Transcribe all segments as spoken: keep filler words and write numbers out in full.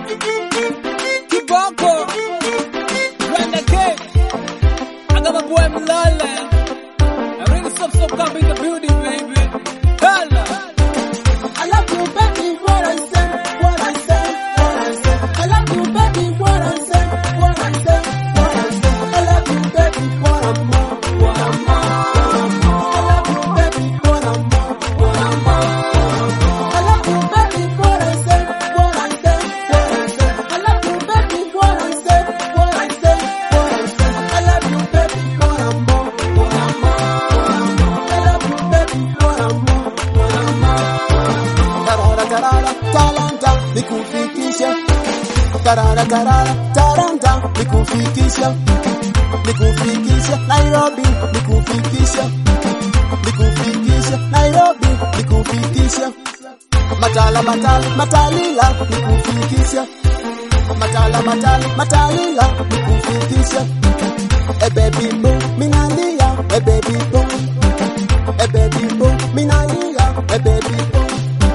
Kiboko, Brenda K. I got my boy Malala. I really stop so come in the building, baby. Holla. I love you, baby, what I say, what I say, what I say. I love you, baby, what I say, what I say, what I say. I love you, baby, what I'm more, what I'm more, what I'm more. I love you, baby, what I'm more, what I'm more, what I'm more. I love you, baby, what I say, what I say, what I say. I love you, baby, what I say, what I say, what I say. I love you, baby, what I'm more, what I'm more, what I'm more. I love you, baby, what I'm more, what I'm more. Tarara tarara talanta nikufikisha, tarara tarara taranta nikufikisha, nikufikisha Nairobi, nikufikisha, nikufikisha Nairobi, nikufikisha matala matala matalila, nikufikisha matala matala matalila, nikufikisha. A baby boo minalia, a baby boo, a baby boo minalia, a baby boo.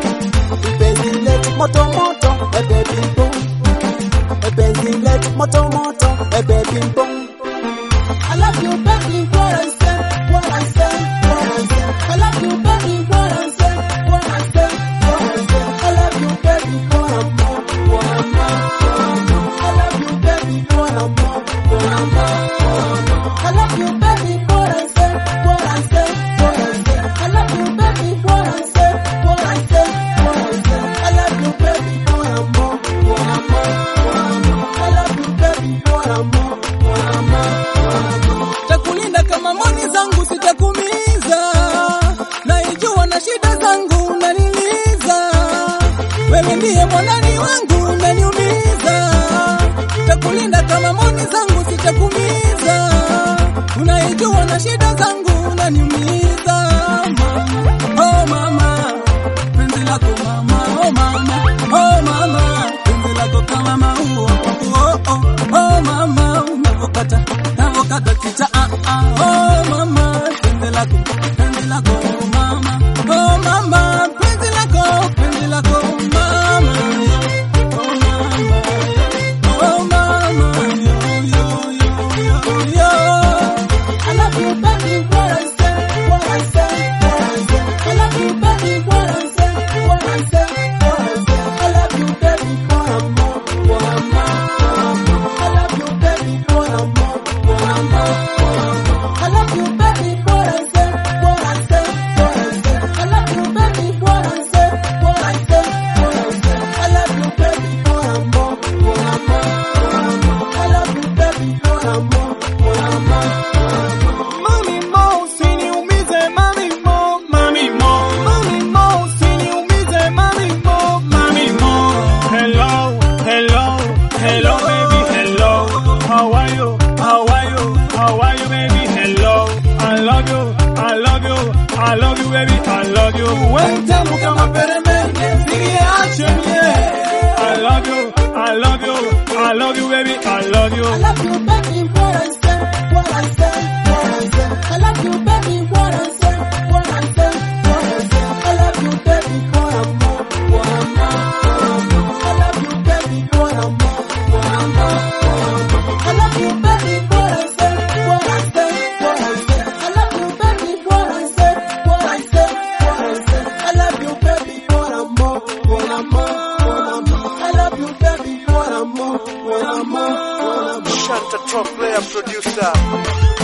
Moto moto, a baby boom. A baby let moto moto, a baby boom. I love you, baby, what I say, what I say, what I say. I love you, baby, what I say, what I say, what I say. I love you, baby, what I'm more, what I'm more, what I'm more. I love you, baby, what I'm more, what I'm more, what I'm more. I love you, baby, what I say, what I say, what I say. I love you, baby, what I say, what I say, what I say. I love you, baby, what I'm more, what I'm more, what I'm more. I love you, baby, what I'm more, what I'm more, what I'm more. Takulinda kama moni zangu sitakumiza, naijua na shida zangu unaniliza. Wewe ndiye mwanani wangu unaniumiza. Takulinda kama moni zangu sitakumiza, unaijua na shida zangu unaniumiza. Oh mama, penzi lako mama, oh mama, oh mama, penzi lako kama maua. Oh oh, oh mama, unavokata, unavokata kicha ah ah. Oh mama, penzi lako, penzi lako mama, oh mama, penzi lako, penzi lako mama. Oh mama, oh mama, yo yo yo yo yo. I love you, baby, what I say, what I say, what I say. I love you, baby, what I say, what I say, what I say. I love you, baby, what I'm more, what I'm more, what I'm more. I love you, baby, what I'm more, what I'm more, what I'm more. I love you, baby, what I say, what I say, what I say. I love you, baby, what I say, what I say, what I say. I love you, baby, what I'm more, what I'm more, what I'm more. I love you, baby, what I'm more, what I'm more, what I'm more. Mami mo, usiniumize mami mo, mami mo. Mami mo, usiniumize mami mo, mami mo. Hello, hello, hello, baby, hello. How are you? How are you? How are you, baby? Hello. I love you, I love you, I love you, baby, I love you. Wentamu kama peremende, sigiache mie. I love you, I love you, I love you, baby, I love you. I love you, baby, what I say, what I say, what I say. I love you, baby, what I say, what I say, what I say. I love you, baby, what I'm more, what I'm more, what I'm more. I love you, baby, what I'm more, what I'm more, what I'm more. I love you, baby, what I say, what I say, what I say. I love you, baby, what I say, what I say, what I say. I love you, baby, what I'm more, what I'm more, what I'm more. I love you, baby, what I'm more, what I'm more, what I'm more. Shanta Top Player Producer.